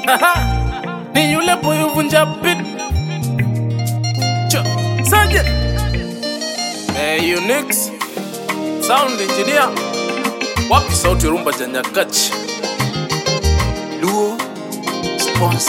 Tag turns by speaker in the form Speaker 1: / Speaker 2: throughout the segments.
Speaker 1: Ni yule boy uvunja beat. Cho, Saje. Unix Sound Engineer. Wapi sauti rumba janya kachi.
Speaker 2: Luo Sponsor.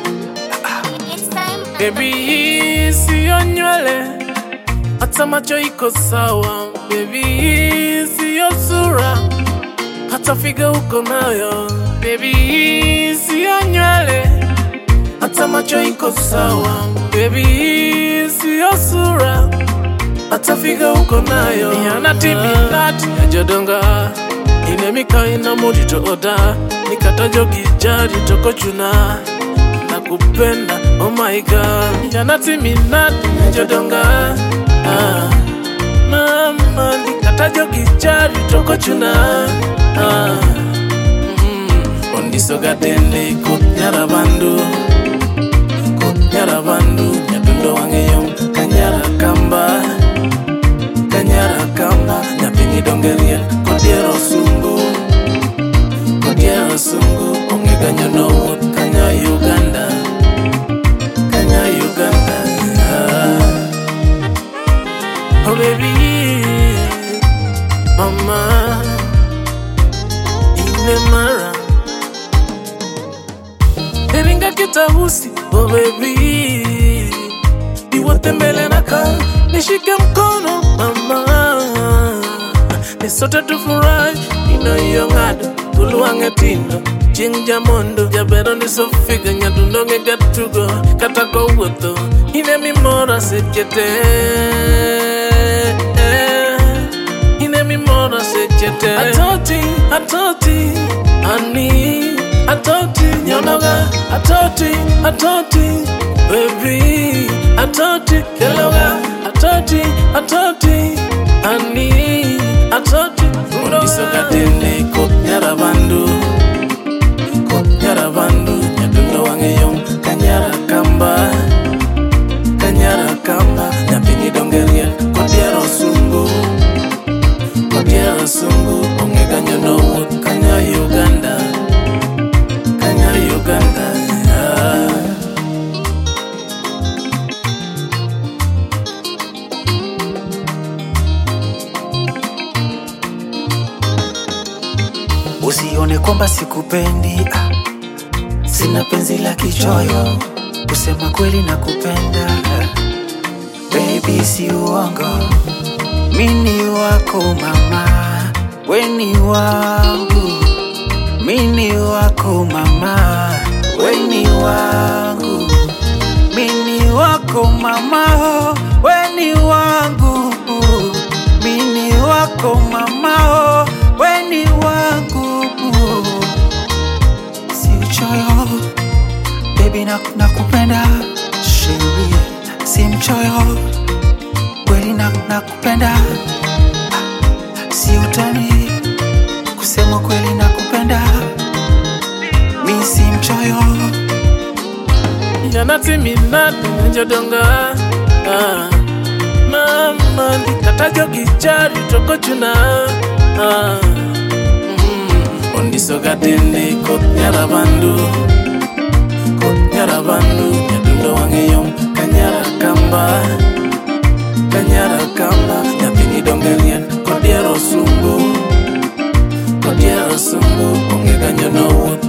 Speaker 1: Baby, siyo nywele, hata macho iko sawa. Baby, siyo sura, hata figa uko nayo. Baby, siyo nywele, hata macho iko sawa. Baby, siyo sura, hata figa uko nayo. Yana tibinati ya jodonga, inemika ina mojito oda. Nikata jogi jari toko chuna, nakupenda, oh my god. Yana timinati ya jodonga, mama, nikata jogi jari toko chuna. Ondiso gatende kut nyara bandu, nyadundo wangeyong kanyara kamba, nyapingi dongeriel kodiero sungu, ongega nyono kanya Uganda. Oh baby, mama, inemara eringa kitahusi. Oh baby, iwote mbele naka, nishike mkono mama, nisote tufurahi inoyongado tuluwange tindo jinja mondo jabero nisofiga nyadundonge gatugo katako wuto ine mimora sechete atoti nyonoga atoti baby atoti keloga atoti Ondisoga tende kop nyarabandu, nyadundo wangeyong kanyara kamba, nyapingi dongeriel kodiero sungu, ongega nyono wot kanya Uganda.
Speaker 2: Usione kwamba sikupendi, sina penzi la kichoyo, kusema kweli nakupenda. Baby si uongo, mini wako mama, weni wangu. Mini wako mama, weni wangu. Mini wako mama, weni wangu. Mini wako mama, weni wangu. Si uchoyo, baby nakupenda. Sheri, si mchoyo, kweli nakupenda. Si utani, kusema kweli nakupenda. Mi si mchoyo.
Speaker 1: Yana timinati njodonga, mama, nikata jogi jari toko chuna. Ondisoga tende kop nyarabandu, nyadundo wangeyong kanyara kamba, nyapingi dongeriel kodiero sungu, ongega nyono wot